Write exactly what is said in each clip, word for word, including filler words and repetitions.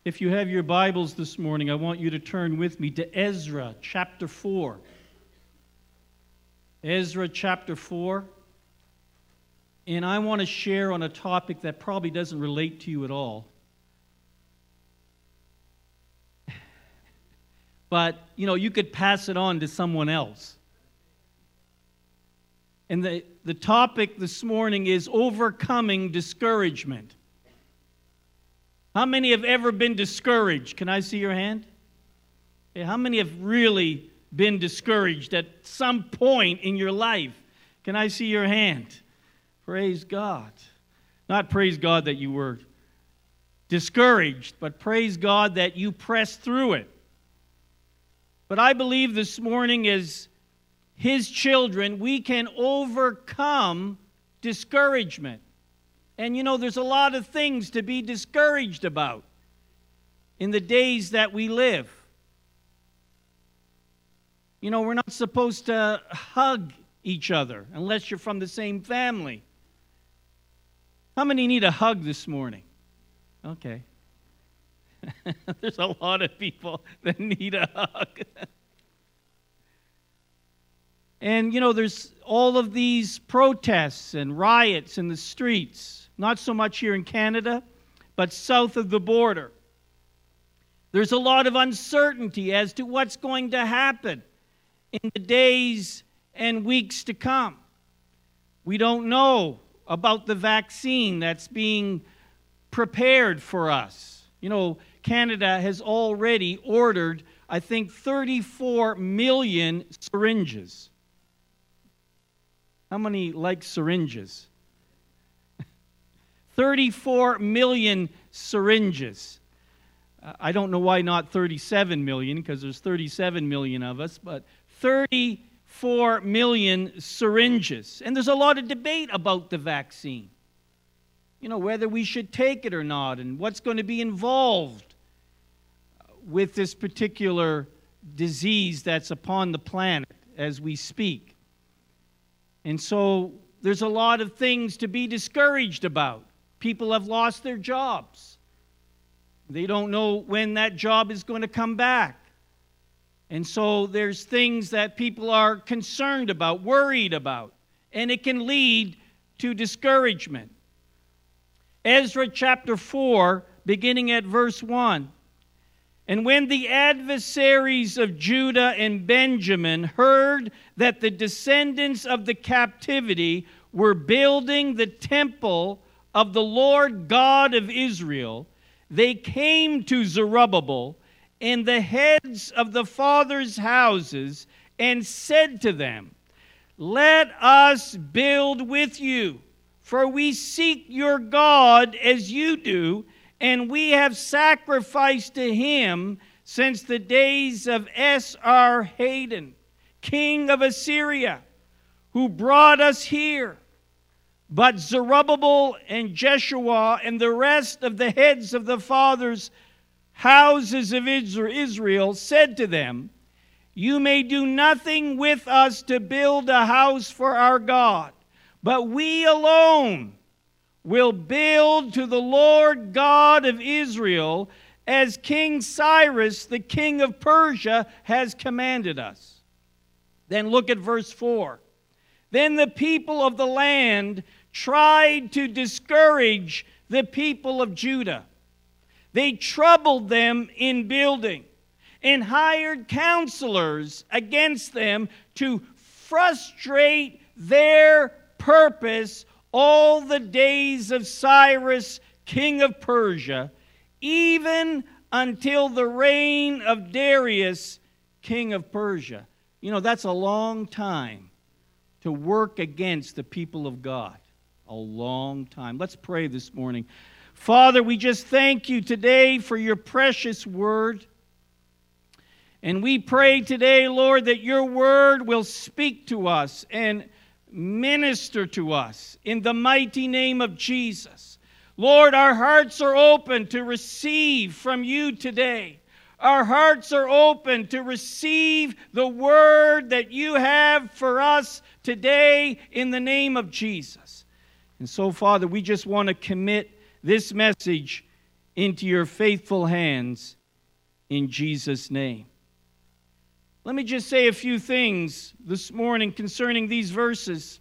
If you have your Bibles this morning, I want you to turn with me to Ezra chapter four. Ezra chapter four. And I want to share on a topic that probably doesn't relate to you at all. But, you know, you could pass it on to someone else. And the, the topic this morning is overcoming discouragement. How many have ever been discouraged? Can I see your hand? Okay, how many have really been discouraged at some point in your life? Can I see your hand? Praise God. Not praise God that you were discouraged, but praise God that you pressed through it. But I believe this morning as His children, we can overcome discouragement. And you know, there's a lot of things to be discouraged about in the days that we live. You know, we're not supposed to hug each other unless you're from the same family. How many need a hug this morning? Okay. There's a lot of people that need a hug. And, you know, there's all of these protests and riots in the streets, not so much here in Canada, but south of the border. There's a lot of uncertainty as to what's going to happen in the days and weeks to come. We don't know about the vaccine that's being prepared for us. You know, Canada has already ordered, I think, thirty-four million syringes. How many like syringes? thirty-four million syringes. Uh, I don't know why not thirty-seven million, because there's thirty-seven million of us, but thirty-four million syringes. And there's a lot of debate about the vaccine. You know, whether we should take it or not, and what's going to be involved with this particular disease that's upon the planet as we speak. And so there's a lot of things to be discouraged about. People have lost their jobs. They don't know when that job is going to come back. And so there's things that people are concerned about, worried about, and it can lead to discouragement. Ezra chapter four, beginning at verse one. And when the adversaries of Judah and Benjamin heard that the descendants of the captivity were building the temple of the Lord God of Israel, they came to Zerubbabel and the heads of the fathers' houses and said to them, "Let us build with you, for we seek your God as you do, and we have sacrificed to him since the days of Esarhaddon, king of Assyria, who brought us here." But Zerubbabel and Jeshua and the rest of the heads of the fathers' houses of Israel said to them, "You may do nothing with us to build a house for our God, but we alone will build to the Lord God of Israel as King Cyrus, the king of Persia, has commanded us." Then look at verse four. Then the people of the land tried to discourage the people of Judah. They troubled them in building and hired counselors against them to frustrate their purpose all the days of Cyrus, king of Persia, even until the reign of Darius, king of Persia. You know, that's a long time to work against the people of God. A long time. Let's pray this morning. Father, we just thank you today for your precious word. And we pray today, Lord, that your word will speak to us and minister to us in the mighty name of Jesus. Lord, our hearts are open to receive from you today. Our hearts are open to receive the word that you have for us today in the name of Jesus. And so, Father, we just want to commit this message into your faithful hands in Jesus' name. Let me just say a few things this morning concerning these verses.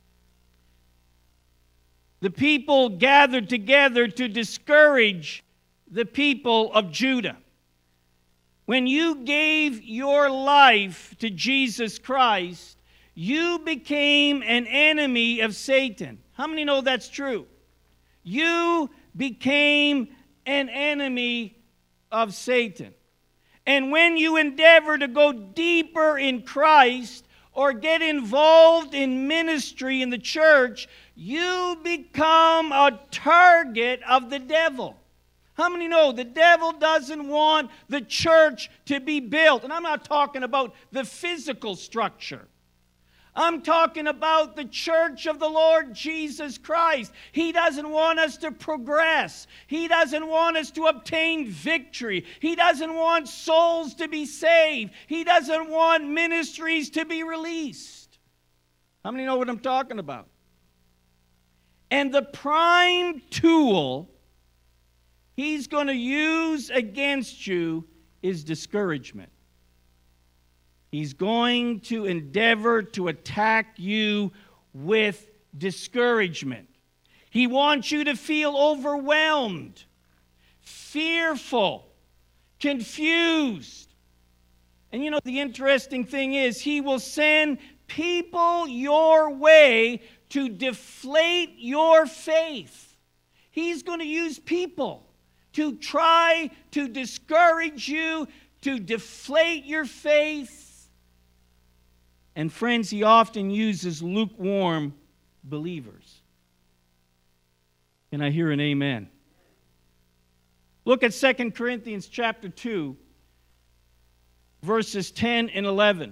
The people gathered together to discourage the people of Judah. When you gave your life to Jesus Christ, you became an enemy of Satan. How many know that's true? You became an enemy of Satan. And when you endeavor to go deeper in Christ or get involved in ministry in the church, you become a target of the devil. How many know the devil doesn't want the church to be built? And I'm not talking about the physical structure. I'm talking about the church of the Lord Jesus Christ. He doesn't want us to progress. He doesn't want us to obtain victory. He doesn't want souls to be saved. He doesn't want ministries to be released. How many know what I'm talking about? And the prime tool he's going to use against you is discouragement. He's going to endeavor to attack you with discouragement. He wants you to feel overwhelmed, fearful, confused. And you know, the interesting thing is, he will send people your way to deflate your faith. He's going to use people to try to discourage you, to deflate your faith. And friends, he often uses lukewarm believers. Can I hear an amen? Look at Second Corinthians chapter two, verses ten and eleven.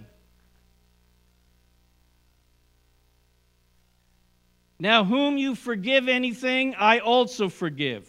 Now whom you forgive anything, I also forgive.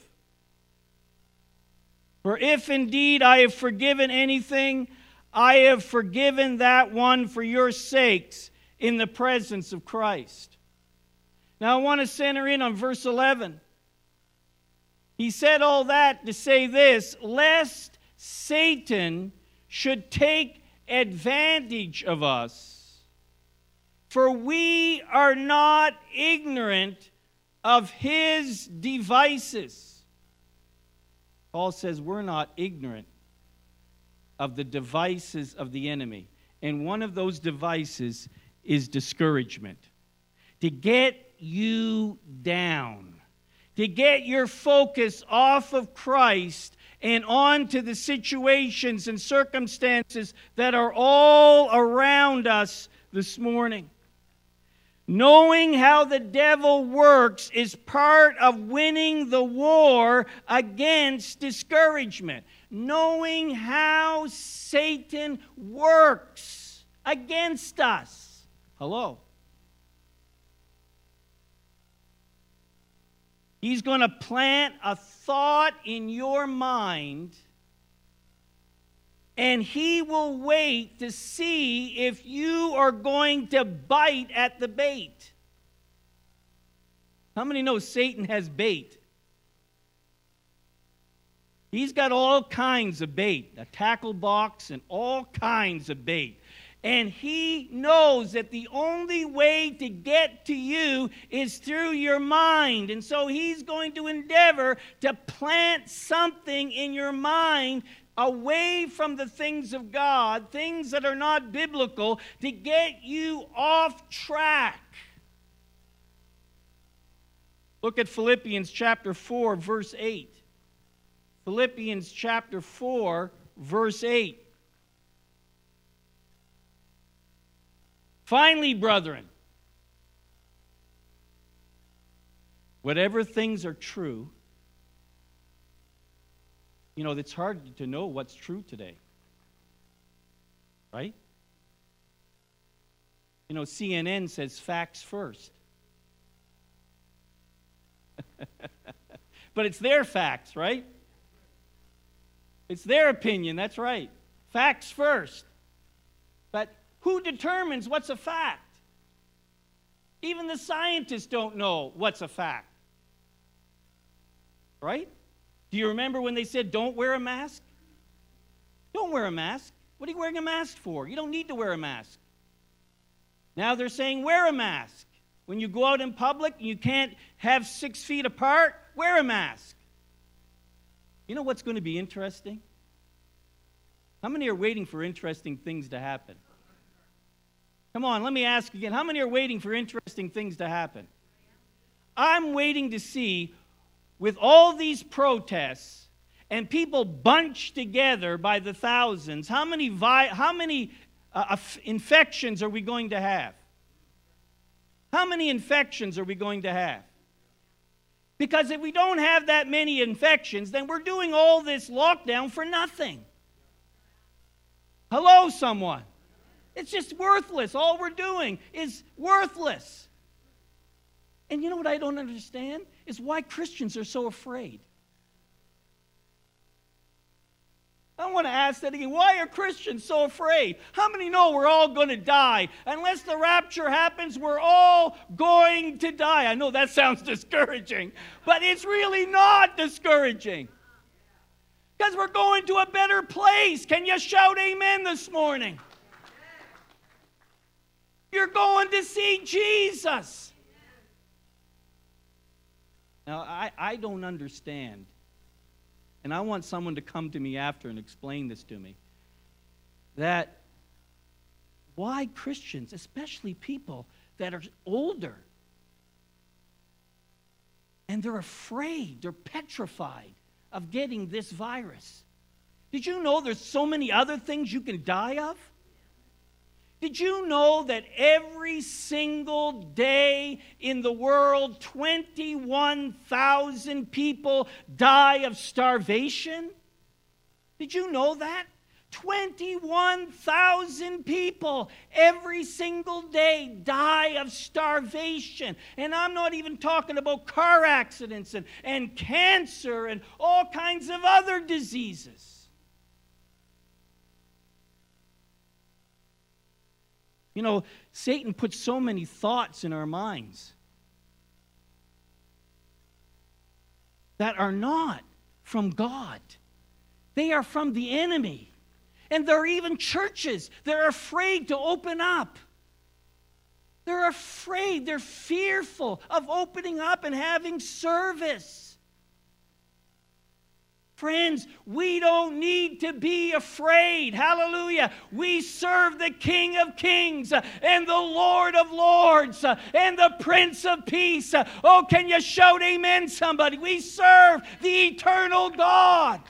For if indeed I have forgiven anything, I have forgiven that one for your sakes in the presence of Christ. Now I want to center in on verse eleven. He said all that to say this, lest Satan should take advantage of us, for we are not ignorant of his devices. Paul says we're not ignorant of the devices of the enemy. And one of those devices is discouragement. To get you down. To get your focus off of Christ and onto the situations and circumstances that are all around us this morning. Knowing how the devil works is part of winning the war against discouragement. Knowing how Satan works against us. Hello. He's going to plant a thought in your mind, and he will wait to see if you are going to bite at the bait. How many know Satan has bait? He's got all kinds of bait, a tackle box and all kinds of bait. And he knows that the only way to get to you is through your mind. And so he's going to endeavor to plant something in your mind away from the things of God, things that are not biblical, to get you off track. Look at Philippians chapter four, verse eight. Philippians chapter four, verse eight. Finally, brethren, whatever things are true, you know, it's hard to know what's true today, right? You know, C N N says facts first. But it's their facts, right? It's their opinion, that's right. Facts first. But who determines what's a fact? Even the scientists don't know what's a fact. Right? Do you remember when they said, don't wear a mask? Don't wear a mask. What are you wearing a mask for? You don't need to wear a mask. Now they're saying, wear a mask. When you go out in public and you can't have six feet apart, wear a mask. You know what's going to be interesting? How many are waiting for interesting things to happen? Come on, let me ask again. How many are waiting for interesting things to happen? I'm waiting to see, with all these protests and people bunched together by the thousands, how many, vi- how many uh, infections are we going to have? How many infections are we going to have? Because if we don't have that many infections, then we're doing all this lockdown for nothing. Hello, someone. It's just worthless. All we're doing is worthless. And you know what I don't understand? Is why Christians are so afraid. I want to ask that again. Why are Christians so afraid? How many know we're all going to die? Unless the rapture happens, we're all going to die. I know that sounds discouraging, but it's really not discouraging. Because we're going to a better place. Can you shout amen this morning? You're going to see Jesus. Now, I, I don't understand, and I want someone to come to me after and explain this to me, that why Christians, especially people that are older, and they're afraid, they're petrified of getting this virus. Did you know there's so many other things you can die of? Did you know that every single day in the world, twenty-one thousand people die of starvation? Did you know that? twenty-one thousand people every single day die of starvation. And I'm not even talking about car accidents and, and cancer and all kinds of other diseases. You know, Satan puts so many thoughts in our minds that are not from God. They are from the enemy. And there are even churches that are afraid to open up. They're afraid, they're fearful of opening up and having service. Friends, we don't need to be afraid. Hallelujah. We serve the King of Kings uh, and the Lord of Lords uh, and the Prince of Peace. Uh, oh, can you shout amen, somebody? We serve the eternal God.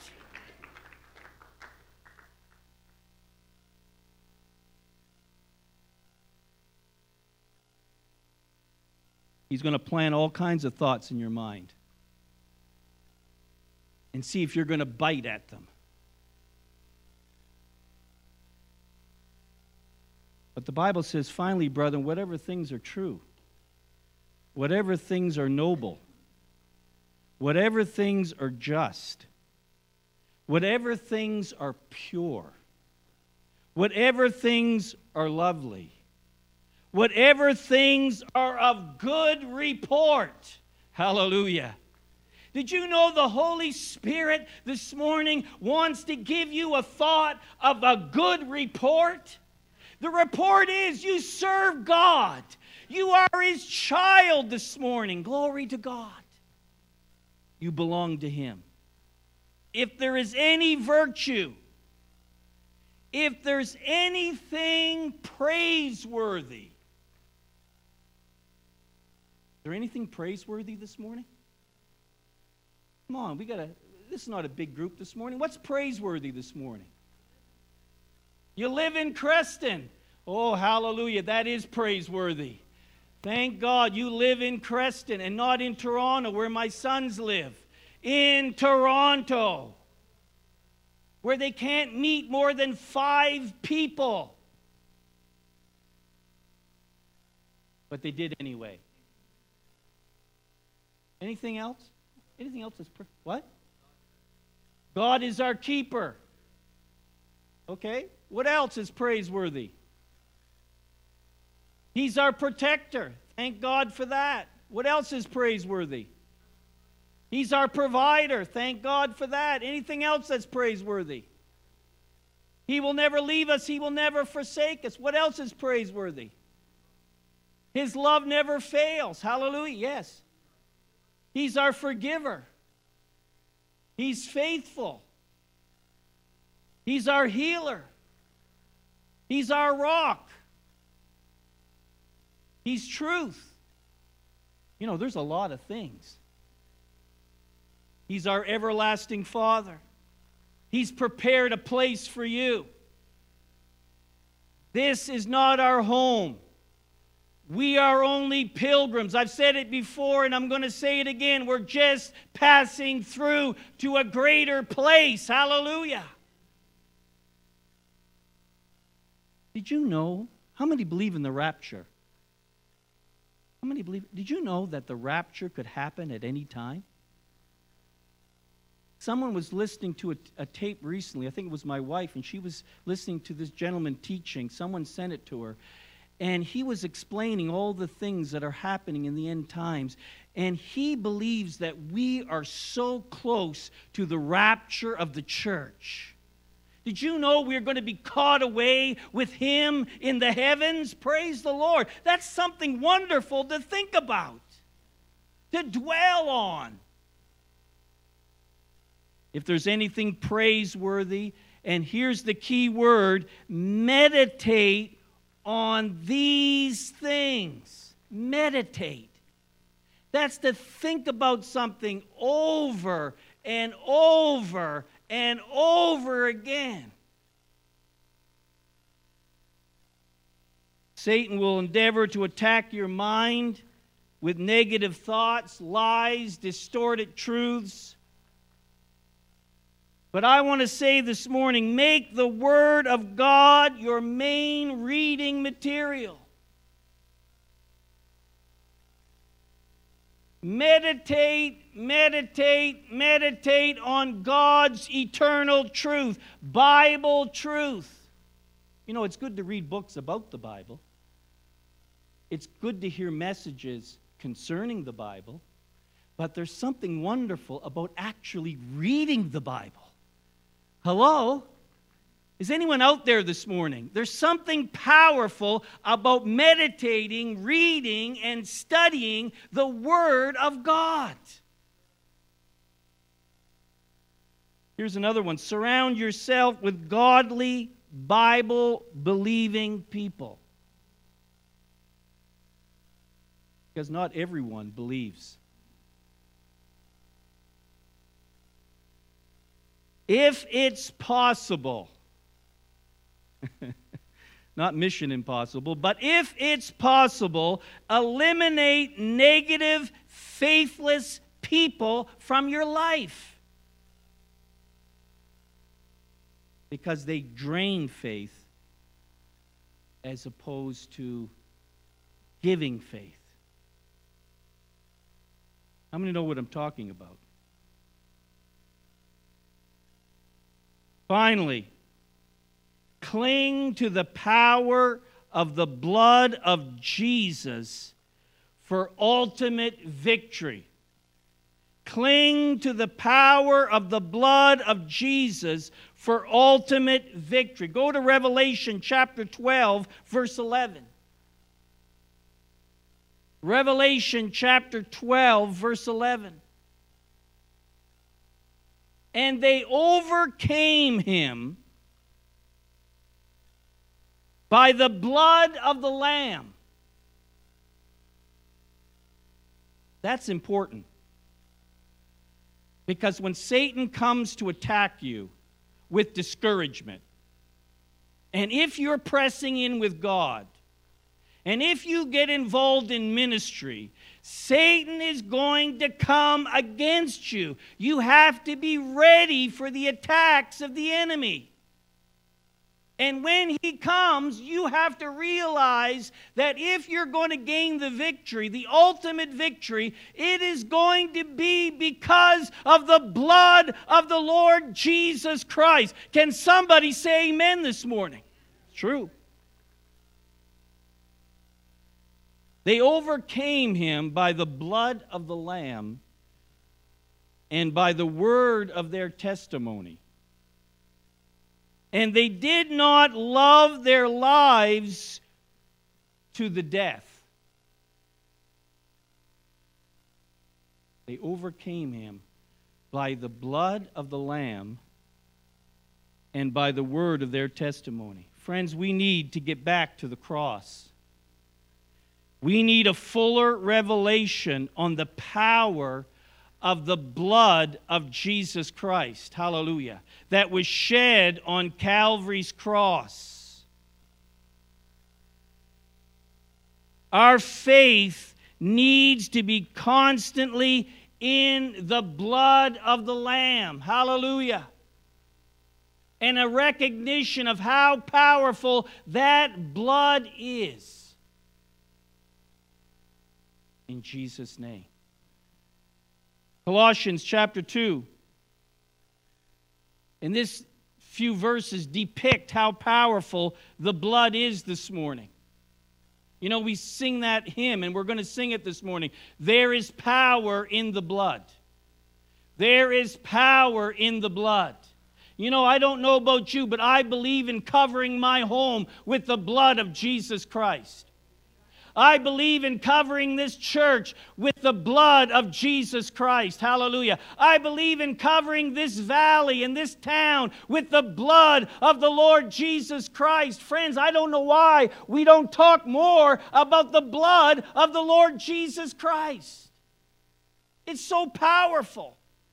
He's going to plant all kinds of thoughts in your mind and see if you're going to bite at them. But the Bible says, finally, brethren, whatever things are true, whatever things are noble, whatever things are just, whatever things are pure, whatever things are lovely, whatever things are of good report. Hallelujah. Did you know the Holy Spirit this morning wants to give you a thought of a good report? The report is you serve God. You are His child this morning. Glory to God. You belong to Him. If there is any virtue, if there's anything praiseworthy, is there anything praiseworthy this morning? Come on, we gotta, this is not a big group this morning. What's praiseworthy this morning? You live in Creston. Oh, hallelujah, that is praiseworthy. Thank God you live in Creston and not in Toronto where my sons live. In Toronto, where they can't meet more than five people. But they did anyway. Anything else? Anything else is... Pr- what? God is our keeper. Okay? What else is praiseworthy? He's our protector. Thank God for that. What else is praiseworthy? He's our provider. Thank God for that. Anything else that's praiseworthy? He will never leave us. He will never forsake us. What else is praiseworthy? His love never fails. Hallelujah. Yes. He's our forgiver. He's faithful. He's our healer. He's our rock. He's truth. You know, there's a lot of things. He's our everlasting Father. He's prepared a place for you. This is not our home. We are only pilgrims. I've said it before and I'm going to say it again. We're just passing through to a greater place. Hallelujah. Did you know? How many believe in the rapture? How many believe? Did you know that the rapture could happen at any time? Someone was listening to a, a tape recently. I think it was my wife, and she was listening to this gentleman teaching. Someone sent it to her. And he was explaining all the things that are happening in the end times. And he believes that we are so close to the rapture of the church. Did you know we're going to be caught away with him in the heavens? Praise the Lord. That's something wonderful to think about, to dwell on. If there's anything praiseworthy, and here's the key word, meditate on these things. Meditate. That's to think about something over and over and over again. Satan will endeavor to attack your mind with negative thoughts, lies, distorted truths. But I want to say this morning, make the Word of God your main reading material. Meditate, meditate, meditate on God's eternal truth, Bible truth. You know, it's good to read books about the Bible. It's good to hear messages concerning the Bible. But there's something wonderful about actually reading the Bible. Hello? Is anyone out there this morning? There's something powerful about meditating, reading, and studying the Word of God. Here's another one. Surround yourself with godly, Bible-believing people. Because not everyone believes. If it's possible, not mission impossible, but if it's possible, eliminate negative, faithless people from your life. Because they drain faith as opposed to giving faith. How many know what I'm talking about? Finally, cling to the power of the blood of Jesus for ultimate victory. Cling to the power of the blood of Jesus for ultimate victory. Go to Revelation chapter twelve, verse eleven. Revelation chapter twelve, verse eleven. And they overcame him by the blood of the Lamb. That's important. Because when Satan comes to attack you with discouragement, and if you're pressing in with God, and if you get involved in ministry, Satan is going to come against you. You have to be ready for the attacks of the enemy. And when he comes, you have to realize that if you're going to gain the victory, the ultimate victory, it is going to be because of the blood of the Lord Jesus Christ. Can somebody say amen this morning? It's true. They overcame him by the blood of the Lamb and by the word of their testimony. And they did not love their lives to the death. They overcame him by the blood of the Lamb and by the word of their testimony. Friends, we need to get back to the cross. We need a fuller revelation on the power of the blood of Jesus Christ. Hallelujah. That was shed on Calvary's cross. Our faith needs to be constantly in the blood of the Lamb. Hallelujah. And a recognition of how powerful that blood is. In Jesus' name. Colossians chapter two. And this few verses depict how powerful the blood is this morning. You know, we sing that hymn, and we're going to sing it this morning. There is power in the blood. There is power in the blood. You know, I don't know about you, but I believe in covering my home with the blood of Jesus Christ. I believe in covering this church with the blood of Jesus Christ. Hallelujah. I believe in covering this valley and this town with the blood of the Lord Jesus Christ. Friends, I don't know why we don't talk more about the blood of the Lord Jesus Christ. It's so powerful.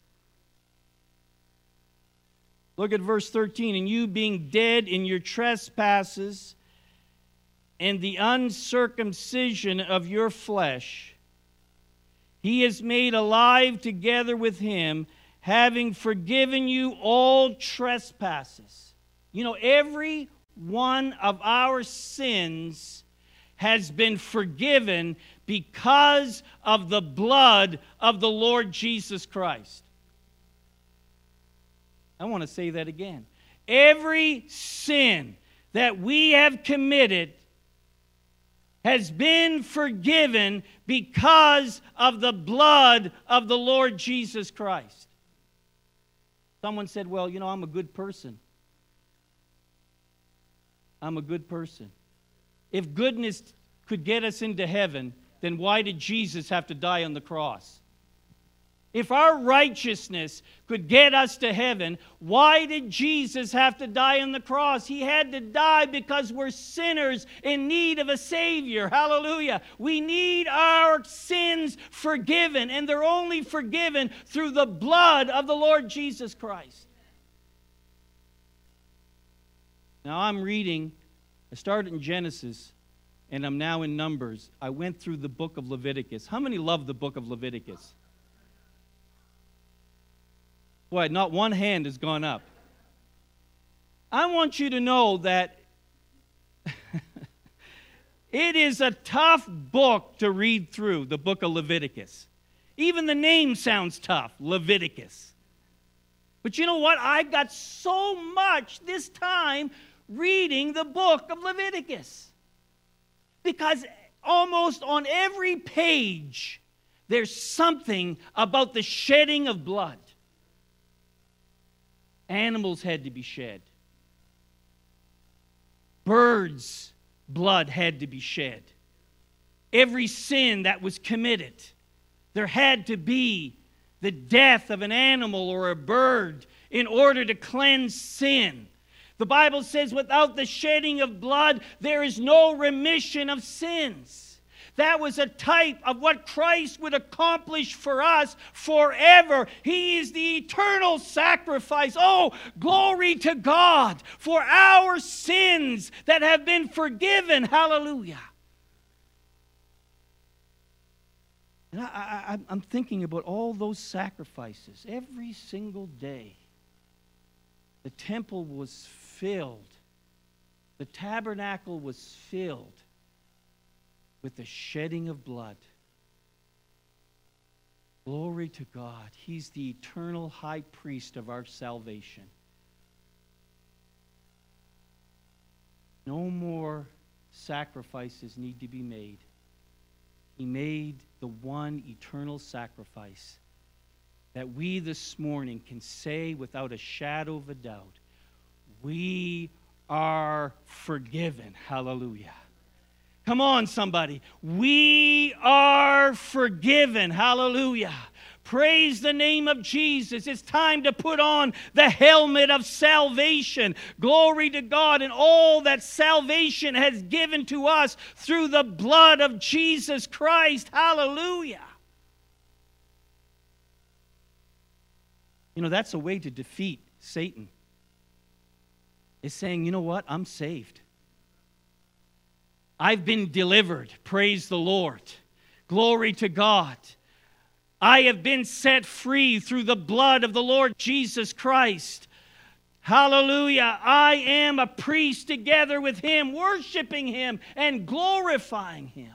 Look at verse thirteen. And you being dead in your trespasses and the uncircumcision of your flesh, he is made alive together with him, having forgiven you all trespasses. You know, every one of our sins has been forgiven because of the blood of the Lord Jesus Christ. I want to say that again. Every sin that we have committed has been forgiven because of the blood of the Lord Jesus Christ. Someone said, well, you know, I'm a good person. I'm a good person. If goodness could get us into heaven, then why did Jesus have to die on the cross? If our righteousness could get us to heaven, why did Jesus have to die on the cross? He had to die because we're sinners in need of a Savior. Hallelujah. We need our sins forgiven, and they're only forgiven through the blood of the Lord Jesus Christ. Now I'm reading, I started in Genesis, and I'm now in Numbers. I went through the book of Leviticus. How many love the book of Leviticus? Boy, not one hand has gone up. I want you to know that it is a tough book to read through, the book of Leviticus. Even the name sounds tough, Leviticus. But you know what? I got so much this time reading the book of Leviticus. Because almost on every page, there's something about the shedding of blood. Animals had to be shed. Birds' blood had to be shed. Every sin that was committed, there had to be the death of an animal or a bird in order to cleanse sin. The Bible says without the shedding of blood, there is no remission of sins. That was a type of what Christ would accomplish for us forever. He is the eternal sacrifice. Oh, glory to God for our sins that have been forgiven. Hallelujah. And I, I, I'm thinking about all those sacrifices every single day. The temple was filled. The tabernacle was filled with the shedding of blood. Glory to God. He's the eternal high priest of our salvation. No more sacrifices need to be made. He made the one eternal sacrifice that we this morning can say without a shadow of a doubt, we are forgiven. Hallelujah. Come on, somebody. We are forgiven. Hallelujah. Praise the name of Jesus. It's time to put on the helmet of salvation. Glory to God, and all that salvation has given to us through the blood of Jesus Christ. Hallelujah. You know, that's a way to defeat Satan. It's saying, you know what? I'm saved. I've been delivered. Praise the Lord. Glory to God. I have been set free through the blood of the Lord Jesus Christ. Hallelujah. I am a priest together with Him, worshiping Him and glorifying Him.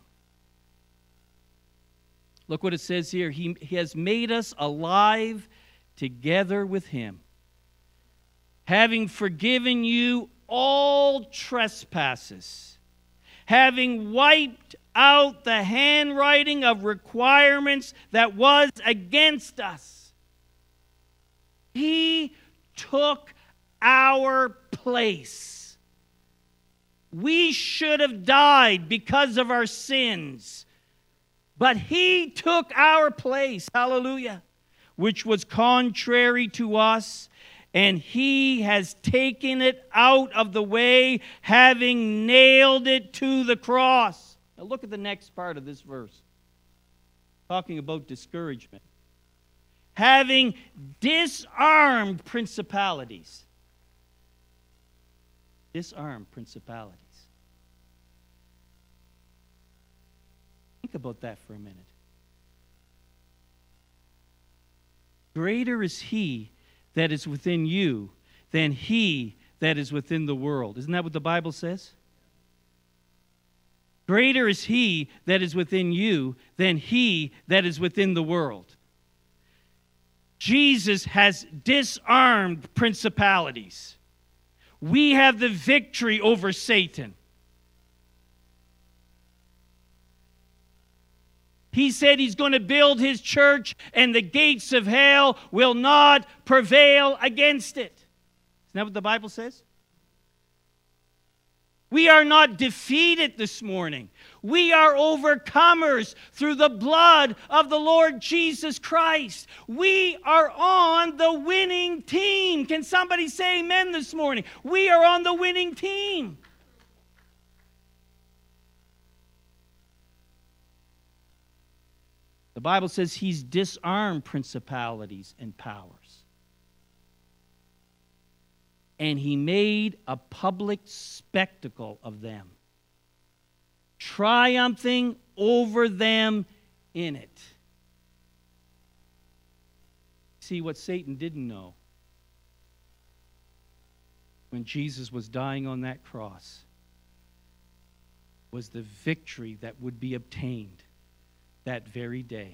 Look what it says here. He, he has made us alive together with Him, having forgiven you all trespasses, having wiped out the handwriting of requirements that was against us. He took our place. We should have died because of our sins, but He took our place, hallelujah, which was contrary to us, and He has taken it out of the way, having nailed it to the cross. Now look at the next part of this verse, talking about discouragement. Having disarmed principalities. Disarmed principalities. Think about that for a minute. Greater is He that is within you than he that is within the world. Isn't that what the Bible says? Greater is He that is within you than he that is within the world. Jesus has disarmed principalities. We have the victory over Satan. He said He's going to build His church and the gates of hell will not prevail against it. Isn't that what the Bible says? We are not defeated this morning. We are overcomers through the blood of the Lord Jesus Christ. We are on the winning team. Can somebody say amen this morning? We are on the winning team. The Bible says He's disarmed principalities and powers. And He made a public spectacle of them, triumphing over them in it. See, what Satan didn't know when Jesus was dying on that cross was the victory that would be obtained that very day.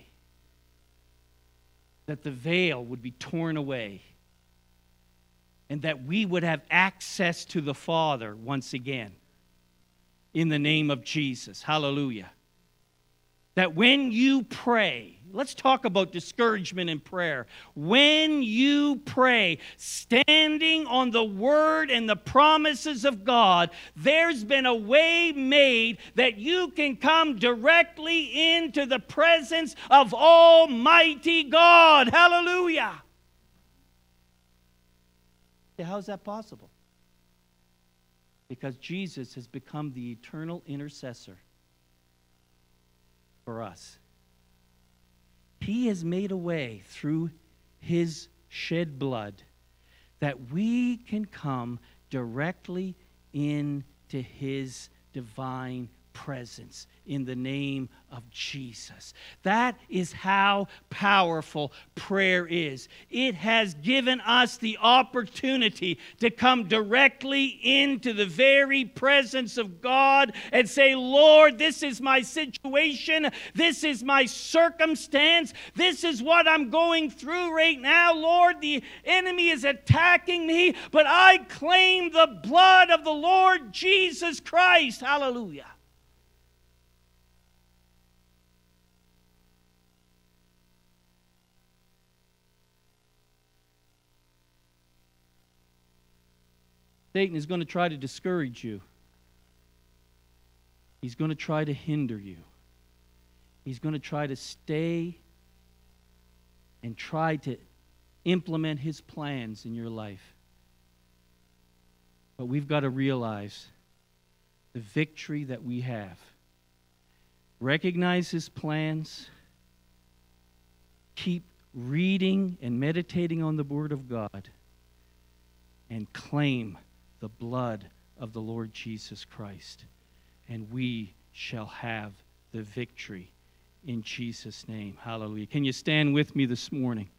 That the veil would be torn away, and that we would have access to the Father once again in the name of Jesus. Hallelujah. That when you pray, let's talk about discouragement in prayer. When you pray, standing on the Word and the promises of God, there's been a way made that you can come directly into the presence of Almighty God. Hallelujah. How is that possible? Because Jesus has become the eternal intercessor for us. He has made a way through His shed blood that we can come directly into His divine presence in the name of Jesus. That is how powerful prayer is. It has given us the opportunity to come directly into the very presence of God and say, Lord, this is my situation. This is my circumstance. This is what I'm going through right now. Lord, the enemy is attacking me, but I claim the blood of the Lord Jesus Christ. Hallelujah. Satan is going to try to discourage you. He's going to try to hinder you. He's going to try to stay and try to implement his plans in your life. But we've got to realize the victory that we have. Recognize his plans. Keep reading and meditating on the Word of God. And claim the blood of the Lord Jesus Christ. And we shall have the victory in Jesus' name. Hallelujah. Can you stand with me this morning?